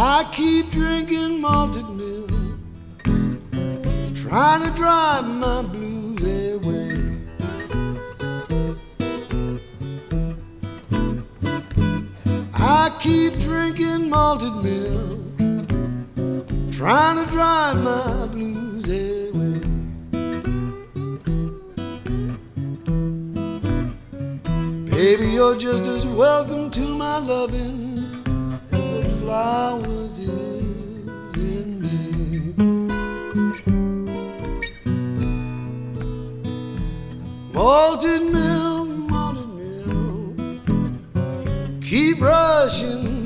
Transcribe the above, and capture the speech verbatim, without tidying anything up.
I keep drinking malted milk, trying to drive my blues away. I keep drinking malted milk, trying to drive my blues away. Baby, you're just as welcome to my loving as the flowers is in me. Malted milk, malted milk, keep rushing